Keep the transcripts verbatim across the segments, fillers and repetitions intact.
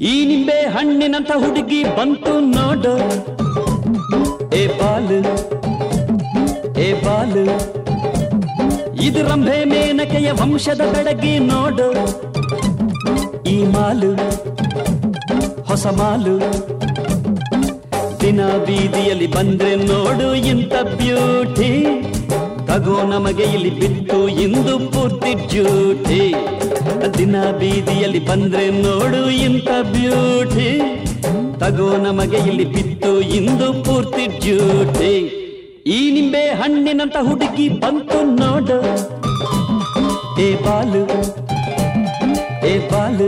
ಈ ನಿಂಬೆ ಹಣ್ಣಿನಂತ ಹುಡುಗಿ ಬಂತು ನೋಡು, ಏ ಬಾಲು ಏ ಬಾಲು, ಇದು ರಂಭೆ ಮೇನಕೆಯ ವಂಶದ ಬೆಡಗಿ ನೋಡು, ಈ ಮಾಲು ಹೊಸ ಮಾಲು. ದಿನ ಬೀದಿಯಲ್ಲಿ ಬಂದ್ರೆ ನೋಡು ಇಂಥ ಬ್ಯೂಟಿ, ತಗೋ ನಮಗೆ ಇಲ್ಲಿ ಬಿತ್ತು ಇಂದು ಪೂರ್ತಿ ಡ್ಯೂಟಿ. ದಿನ ಬೀದಿಯಲ್ಲಿ ಬಂದ್ರೆ ನೋಡು ಇಂಥ ಬ್ಯೂಟಿ, ತಗೋ ನಮಗೆ ಇಲ್ಲಿ ಬಿತ್ತು ಇಂದು ಪೂರ್ತಿ ಡ್ಯೂಟಿ. ಈ ನಿಂಬೆ ಹಣ್ಣಿನಂತ ಹುಡುಗಿ ಬಂತು ನೋಡು, ಏ ಬಾಲು ಏ ಬಾಲು.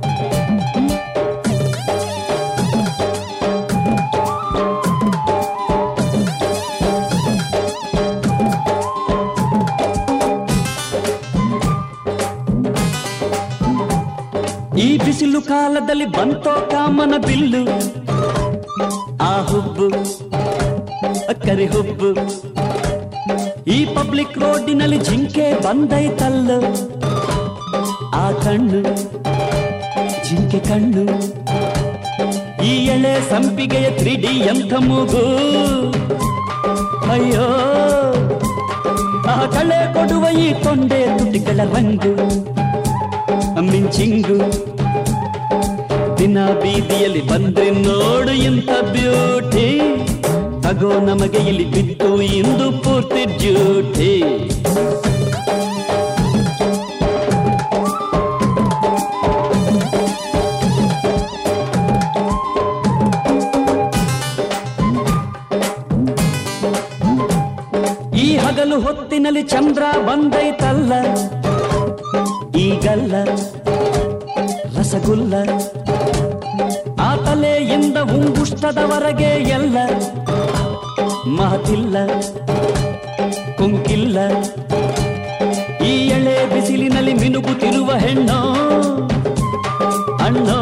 ಈ ಬಿಸಿಲು ಕಾಲದಲ್ಲಿ ಬಂತೋ ಕಾಮನ ಬಿಲ್ಲು, ಆ ಹುಬ್ಬು ಕರಿ ಹುಬ್ಬು. ಈ ಪಬ್ಲಿಕ್ ರೋಡಿನಲ್ಲಿ ಜಿಂಕೆ ಬಂದೈತಲ್ಲ, ಆ ಕಣ್ಣು ಜಿಂಕೆ ಕಣ್ಣು. ಈ ಎಳೆ ಸಂಪಿಗೆಯ ತ್ರಿಡಿ ಎಂಥ ಮೂಗು, ಅಯ್ಯೋ ಆ ಕಳೆ ಕೊಡುವ ಈ ಕೊಂಡೆ ತುಟಿಗಳ ರಂಗು ಮಿಂಚಿಂಗು. ದಿನ ಬೀದಿಯಲ್ಲಿ ಬಂದ್ರೆ ನೋಡು ಇಂಥ ಬ್ಯೂಟಿ, ತಗೋ ನಮಗೆ ಇಲ್ಲಿ ಬಿತ್ತು ಇಂದು ಪೂರ್ತಿ ಡ್ಯೂಟಿ. ಈ ಹಗಲು ಹೊತ್ತಿನಲ್ಲಿ ಚಂದ್ರ ಬಂದೈತಲ್ಲ, ಈಗಲ್ಲ ರಸಗುಲ್ಲ. ಆ ತಲೆಯಿಂದ ಉಂಗುಷ್ಟದವರೆಗೆ ಎಲ್ಲ ಮಾತಿಲ್ಲ ಕುಂಕಿಲ್ಲ. ಈ ಎಳೆ ಬಿಸಿಲಿನಲ್ಲಿ ಮಿನುಗುತ್ತಿರುವ ಹೆಣ್ಣೋ ಅಣ್ಣೋ,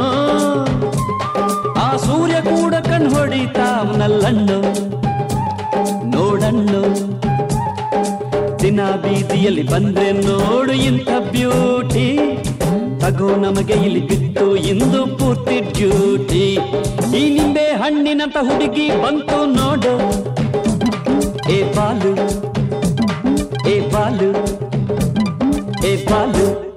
ಆ ಸೂರ್ಯ ಕೂಡ ಕಣ್ ಹೊಡಿತಾವನಲ್ಲಣ್ಣು ನೋಡಣ್ಣು. ದಿನ ಬೀದಿಯಲ್ಲಿ ಬಂದ್ರೆ ನೋಡು ಇಂಥ ಬ್ಯೂಟಿ, ತಗೋ ನಮಗೆ ಇಲ್ಲಿ ಬಿತ್ತು ಇಂದು ಪೂರ್ತಿ ಡ್ಯೂಟಿ. ಈ ನಿಂಬೆ ಹಣ್ಣಿನಂತ ಹುಡುಗಿ ಬಂತು ನೋಡು, ಏ ಬಾಲು ಏ ಬಾಲು ಏ ಬಾಲು.